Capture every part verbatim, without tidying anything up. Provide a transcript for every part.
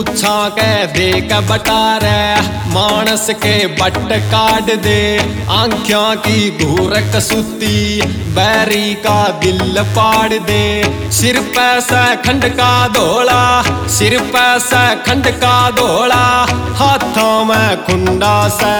पूछा के देख बटारे मानस के बट काट दे। आंखों की घूरक सुती बैरी का दिल पाड़ दे। सिर पे से खंड का धोला सिर पे से खंड का धोला हाथों में खुंडा से।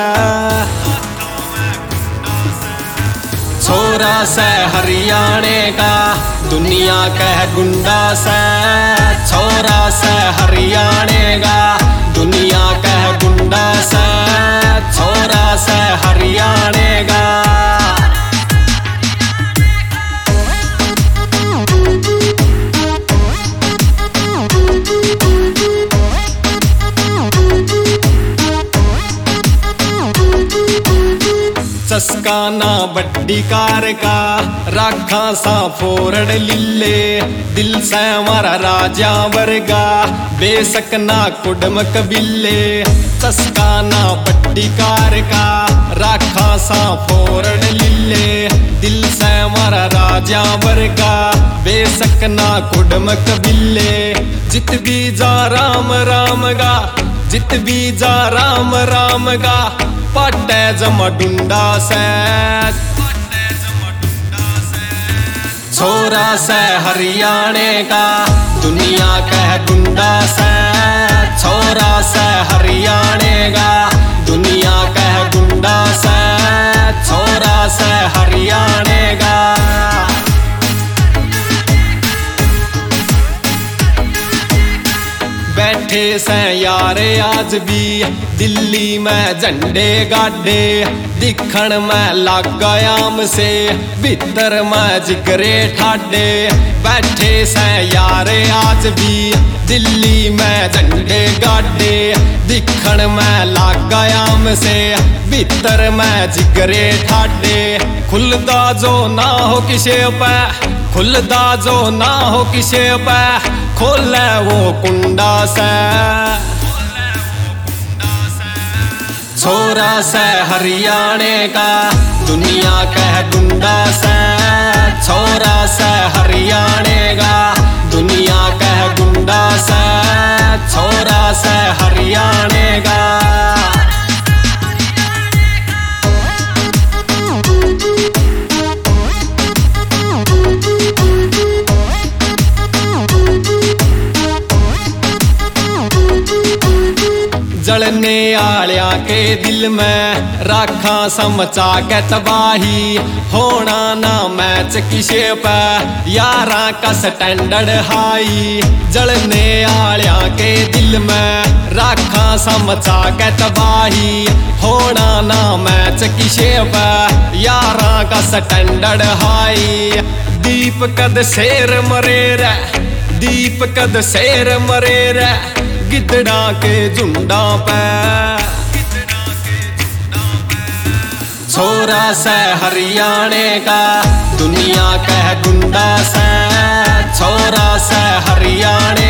छोरा से हरियाणे का दुनिया कह गुंडा से। छोरा से हरियाणे का दुनिया कह गुंडा से। छोरा से हरियाणे का चस्का ना बड्डी कार का राखा सा फोरड लिले। दिल से हमारा राजा वर्गा बेशक ना कुडम कबिले। चस्का ना बड्डी कार का राखा सा फोरड लिले। दिल से हमारा राजा वर्गा बेशक ना कुडम कबिले। जित भी जा राम राम गा जित भी जा राम राम गा पटे जमा डुंडा से। छोरा से हरियाणे का दुनिया कह गुंडा से। छोरा से हरियाणे का दुनिया कह गुंडा से। छोरा से हरियाणे का बैठे से यारे आज भी दिल्ली में झंडे गाडे। दिखण में लाग गयाम से भीतर में जिगरे ठाडे। बैठे से यारे आज भी दिल्ली में झंडे गाडे। दिखण में लाग गयाम से भीतर में जिगरे ठाडे। खुलदा जो ना हो किसे पे खुलदा जो ना हो किसे पे खोले वो कुंडा से। छोरा से हरियाणे का दुनिया कह गुंडा से। छोरा से हरियाणे का दुनिया कह गुंडा से। छोरा से हरियाणे का जलने आलिया के दिल में राखा समचा के तबाही। होना ना मैच किसे पे यारा का स्टैंडर्ड हाई। जलने आलिया के दिल में राखा समचा के तबाही। होना ना मैच किसे पे यारा का स्टैंडर्ड हाई। दीप कद शेर मरे रे दीप कद शेर मरे रे गिद्दड़ा के झुंडा पे। छोरा से हरियाणे का दुनिया कह गुंडा से। छोरा से हरियाणे